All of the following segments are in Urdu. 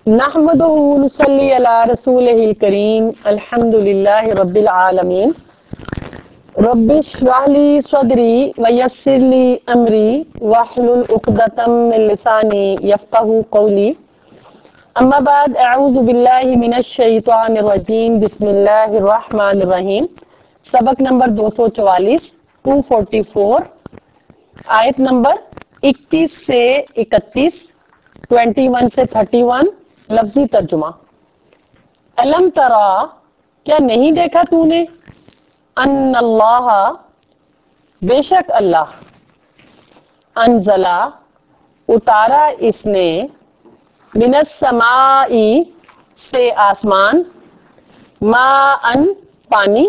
نحمدہ ونصلی علی رسولہ الکریم الحمدللہ رب العالمین رب اشرح لی صدری ویسر لی امری واحلل عقدۃ من لسانی یفقہوا قولی اما بعد اعوذ باللہ من الشیطان الرجیم بسم اللہ الرحمن الرحیم سبق نمبر 244 244 آیت نمبر 21 سے 31 21 سے 31 لفظی ترجمہ علم ترا کیا نہیں دیکھا تو نے ان اللہ بے شک اللہ انزلہ اتارا اس نے من السماء سے آسمان ماء پانی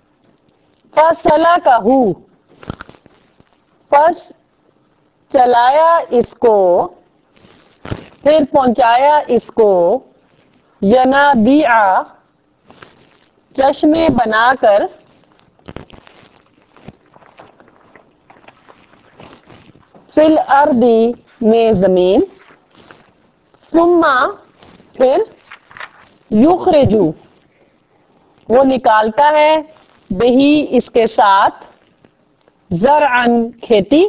فسلکہ پس چلایا اس کو پھر پہنچایا اس کو ینابیع چشمے بنا کر فی الارض میں زمین ثم پھر یخرج وہ نکالتا ہے بہی اس کے ساتھ زرعا کھیتی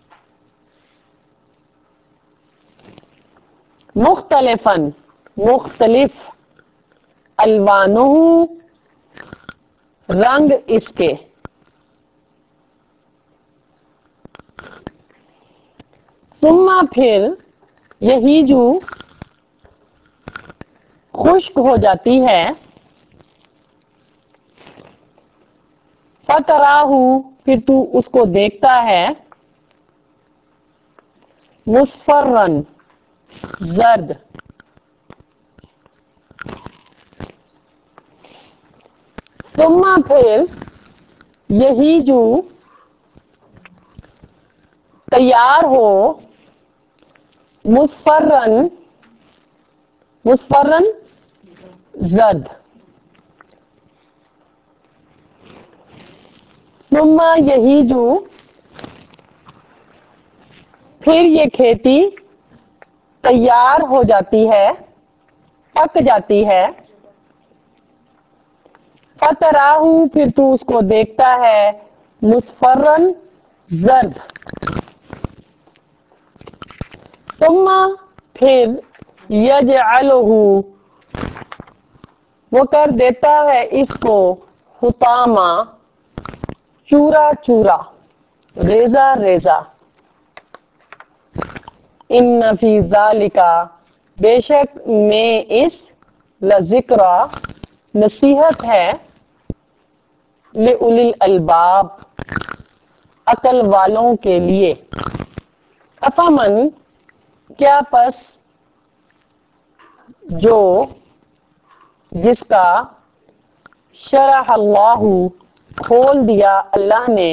مختلفاً مختلف الوانہ رنگ اس کے ثم پھر یہی جو خشک ہو جاتی ہے فتراہ پھر تو اس کو دیکھتا ہے مصفرن زرد ثم پھر یہی جو تیار ہو مصفرن زرد ثم یہی جو پھر یہ کھیتی تیار ہو جاتی ہے پک جاتی ہے فتراہ پھر تو اس کو دیکھتا ہے مصفرن زرد ثم پھر یجعلہ وہ کر دیتا ہے اس کو حطاما چورا چورا ریزہ ریزہ ان فی ذالک بے شک میں اس لذکری نصیحت ہے لأولی الالباب عقل والوں کے لیے افمن کیا پس جو جس کا شرح اللہ کھول دیا اللہ نے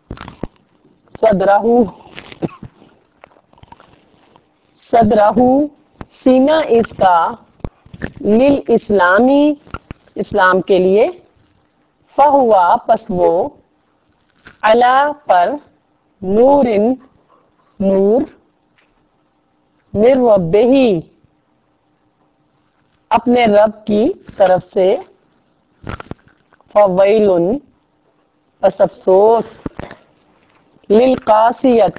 صدرہ سینہ اس کا للاسلامی اسلام کے لیے فہوا پس وہ علی پر نور من ربہ اپنے رب کی طرف سے فویل پس افسوس للقاسیۃ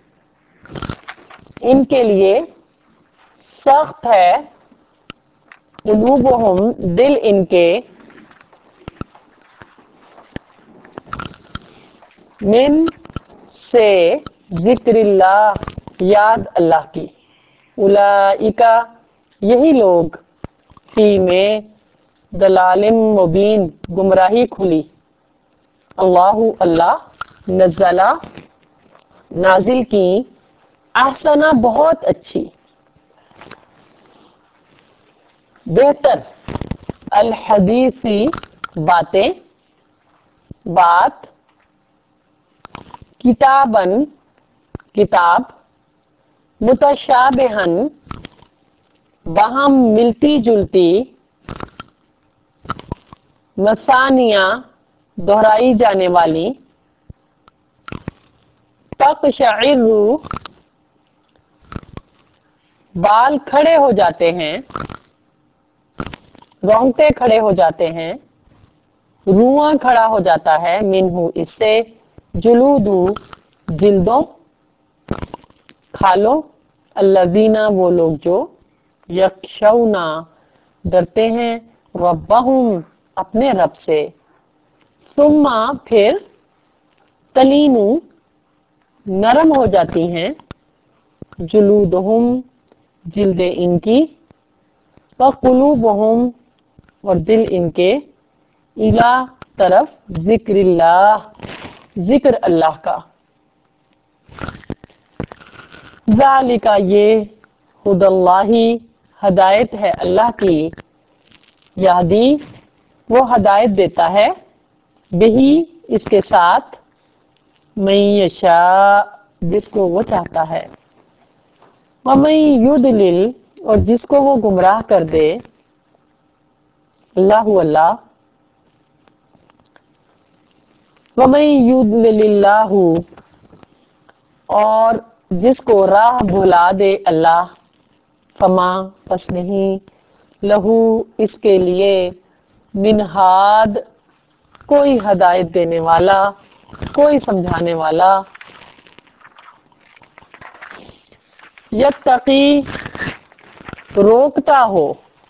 ان کے لیے سخت ہے قلوبہم دل ان کے من سے ذکر اللہ یاد اللہ کی اولئک یہی لوگ فی میں ضلال مبین گمراہی کھلی اللہ نزلہ نازل کی احسنہ بہت اچھی بہتر الحدیثی بات کتاباً کتاب متشابہاً باہم ملتی جلتی مثانیہ دہرائی جانے والی تقشعر بال کھڑے ہو جاتے ہیں رونگٹے کھڑے ہو جاتے ہیں، رواں کھڑا ہو جاتا ہے، منہ اس سے، جلودو جلدوں، کھالو، الذین وہ لوگ جو، یخشونا ڈرتے ہیں، ربہم اپنے رب سے، ثم پھر، تلینو نرم ہو جاتی ہیں، جلودہم جلدیں ان کی، وقلوبہم اور دل ان کے، الی طرف ذکر اللہ ذکر اللہ کا، ذالک یہ، ہدی اللہ ہدایت ہے اللہ کی، یہدی وہ ہدایت دیتا ہے، بہی اس کے ساتھ، من یشاء جس کو وہ چاہتا ہے، ومن یضلل اور جس کو وہ گمراہ کر دے، اللہ ومن یضلل اللہ اور جس کو راہ بھلا دے اللہ، فما پس نہیں، لہو اس کے لیے، من ہاد کوئی ہدایت دینے والا، کوئی سمجھانے والا، یتقی روکتا ہو،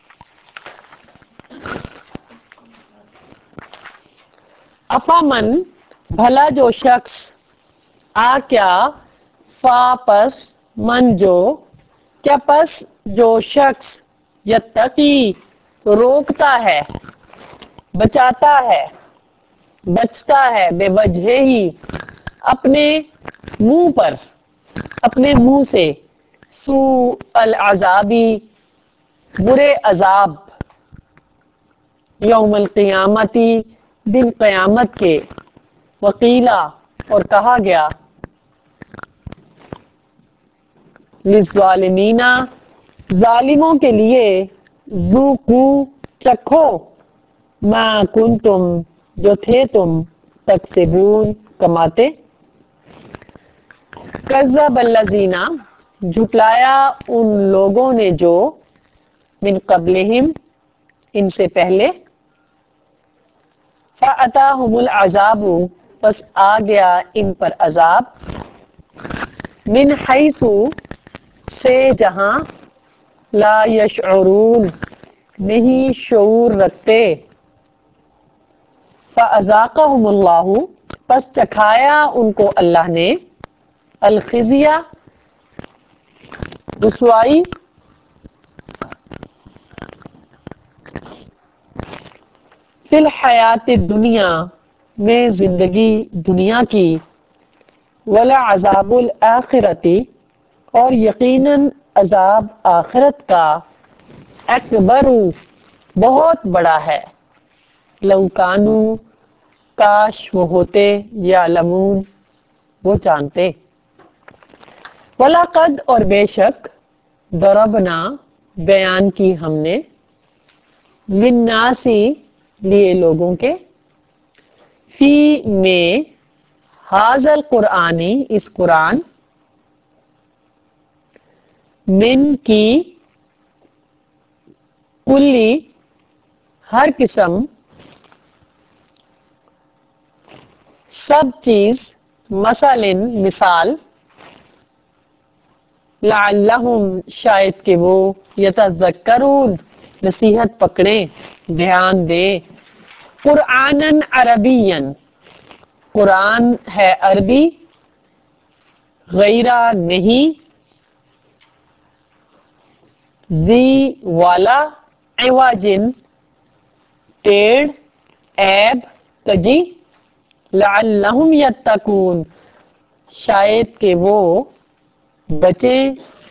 افامن بھلا جو شخص، کیا، فا پس، من جو، کیا پس جو شخص، یتقی روکتا ہے، بچاتا ہے، بچتا ہے، بے وجہ ہی اپنے منہ پر، اپنے منہ سے، سوء العذابی برے عذاب، یوم القیامتی دن قیامت کے، وقیلا اور کہا گیا، للظالمین ظالموں کے لیے، ذوقوا چکھو، ما کنتم جو تھے تم، تکسبون کماتے، کذب الذین جھٹلایا ان لوگوں نے جو، من قبلہم ان سے پہلے، فأتاہم العذاب پس آ گیا ان پر عذاب، من حیث سے جہاں، لا یشعرون نہیں شعور رکھتے، فأذاقہم اللہ پس چکھایا ان کو اللہ نے، الخزی رسوائی، فی الحیات الدنیا میں زندگی دنیا کی، ولعذاب الآخرتی اور یقیناً عذاب آخرت کا، اکبر بہت بڑا ہے، لو کانوا کاش وہ ہوتے، یعلمون وہ جانتے، وَلَقَدْ اور بے شک، ضربنا بیان کی ہم نے، للناس لیے لوگوں کے، فی میں ھذا القرآن اس قرآن، من کی کلی ہر قسم، سب چیز، مثلاً مثال، لعلہم شاید کہ وہ، یتذکرون نصیحت پکڑیں، دھیان دیں، قرآناً عربیاً قرآن ہے عربی، غیرہ نہیں، ذی والا، عوجن ٹیڑھ، عیب، کجی، لعلہم یتقون شاید کہ وہ بچیں،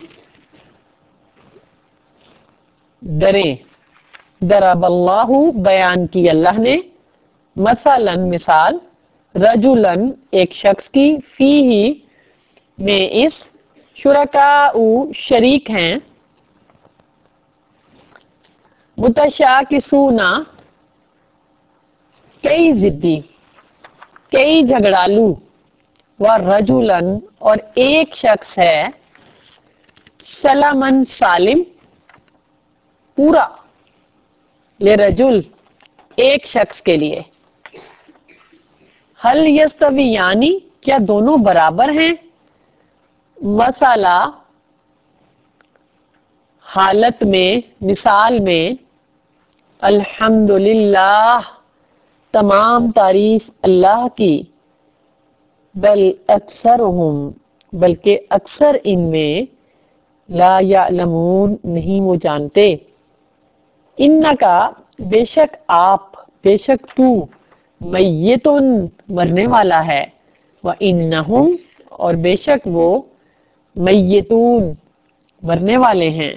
ڈریں، ضرب اللہ بیان کی اللہ نے، مثلاً مثال، رجلاً ایک شخص کی، فیہ میں اس، شرکاء شریک ہیں، متشاکسون کئی ضدی، کئی جھگڑالو، ورجلاً اور ایک شخص ہے، سلماً سالم پورا، لرجل ایک شخص کے لیے، حل یستویانی کیا دونوں برابر ہیں، مسئلہ حالت میں، مثال میں، الحمدللہ تمام تعریف اللہ کی، بل اکثرہم بلکہ اکثر ان میں، لا یعلمون نہیں وہ جانتے، انکا بے شک آپ، بے شک تو، میتن مرنے والا ہے، وانہم اور بے شک وہ، میتون مرنے والے ہیں۔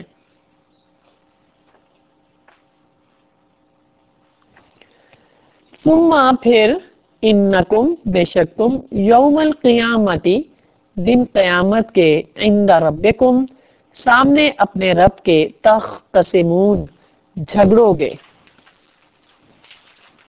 ثم پھر، انکم بے شک تم، یوم القیامتی دن قیامت کے، عند ربکم سامنے اپنے رب کے، تختصمون جھگڑو گے۔